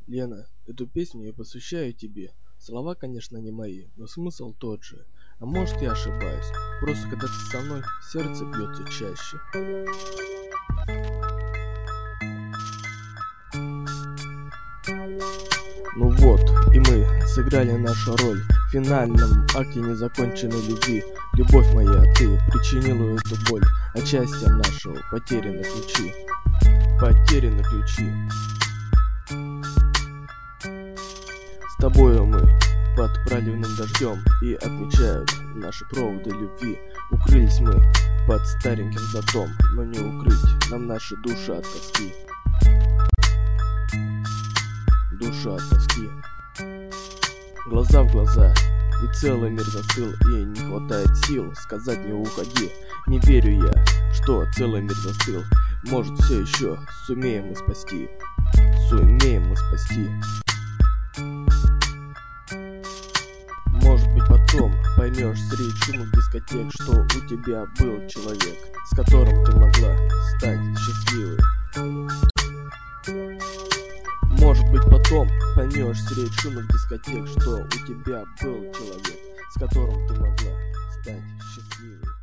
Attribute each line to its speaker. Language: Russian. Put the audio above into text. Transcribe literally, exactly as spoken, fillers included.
Speaker 1: Лена, эту песню я посвящаю тебе. Слова, конечно, не мои, но смысл тот же. А может, я ошибаюсь. Просто когда ты со мной, сердце бьется чаще. Ну вот, и мы сыграли нашу роль в финальном акте незаконченной любви. Любовь моя, ты причинила эту боль, а счастья нашего потеряны ключи. Потеряны ключи. С тобою мы под проливным дождем, и отмечают наши проводы любви. Укрылись мы под стареньким зонтом, но не укрыть нам наши души от тоски. Душа от тоски. Глаза в глаза, и целый мир застыл, и не хватает сил сказать не уходи. Не верю я, что целый мир застыл. Может, все еще сумеем мы спасти. Сумеем мы спасти. Может быть, потом поймешь среди шумных дискотек, что у тебя был человек, с которым ты могла стать счастливой. Может быть, потом поймешь среди шумных дискотек, что у тебя был человек, с которым ты могла стать счастливой.